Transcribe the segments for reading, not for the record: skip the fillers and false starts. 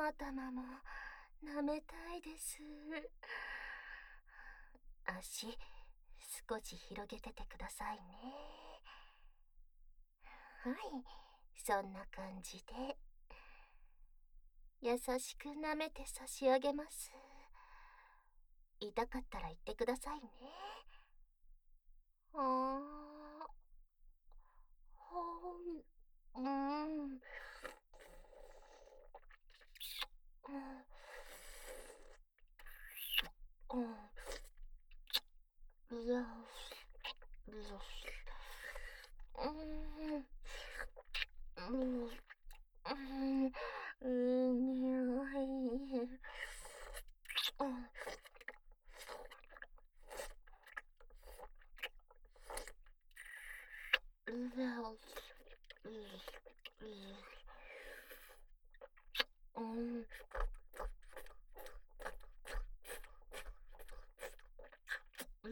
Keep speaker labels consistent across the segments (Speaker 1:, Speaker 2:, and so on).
Speaker 1: 頭も舐めたいです。足、少し広げててくださいね。はい、そんな感じで。優しく舐めて差し上げます。痛かったら言ってくださいね。あー、ほん、うん、うん、よし、よし、うん、うん、うん、匂い、うん、よし、うん、うん、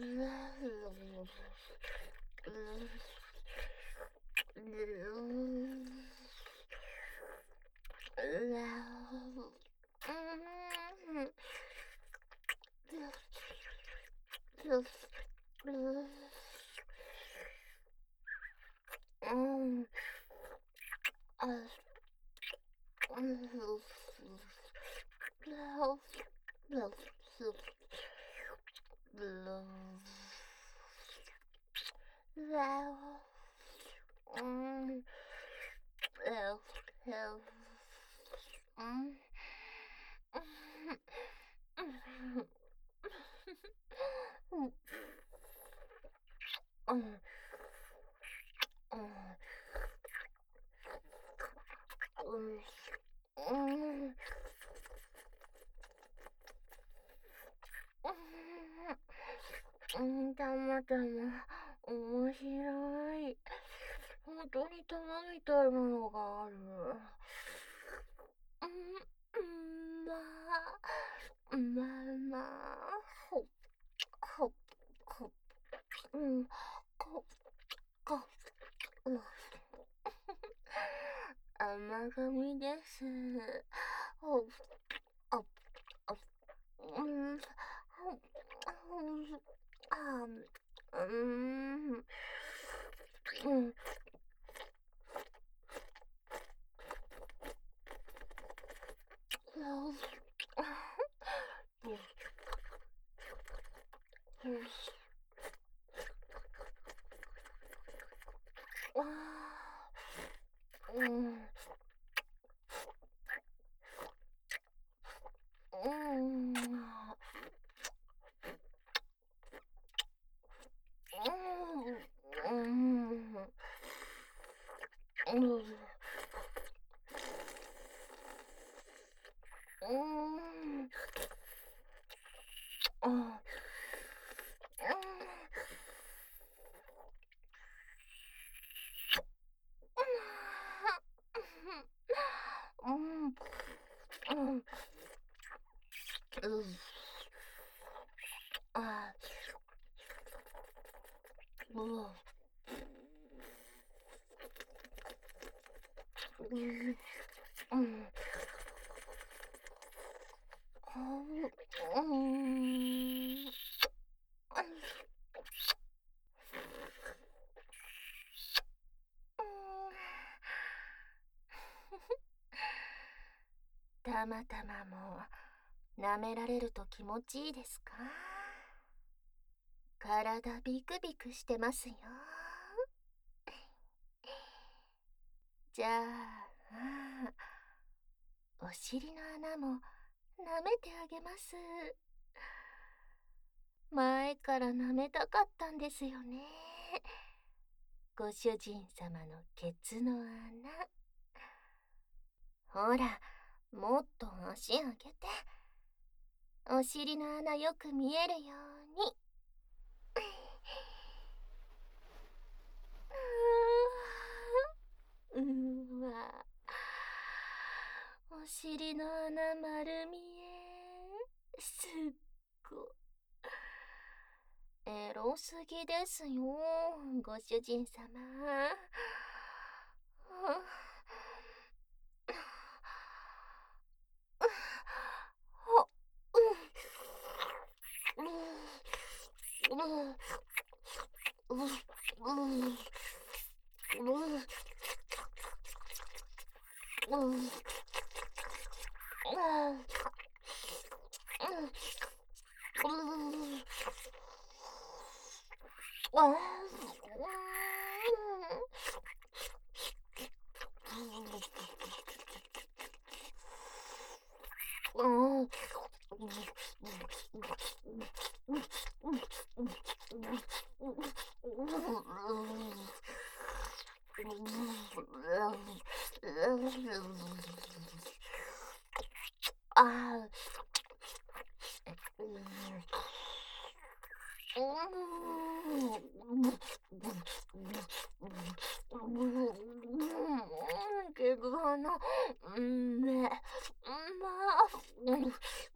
Speaker 1: たまたま、面白い。本当に玉みたいなのがある。まあ、まあまあ、ほっ、ほっ、ほっ、こ、こ、うん、甘噛です。ほっ、ほっ、ほっ、ほっ、あ、うん、うん、うん、うん、うん、うん、うん、うん、うん、あ、うん、うん、うん、たまたまも舐められると気持ちいいですか？体ビクビクしてますよ。じゃあ、お尻の穴も舐めてあげます。前から舐めたかったんですよね。ご主人様のケツの穴。ほら、もっと足上げて。お尻の穴よく見えるように。うわ。お尻の穴丸見え。すっご。エロすぎですよ、ご主人様。 あけど、うんね、まあ、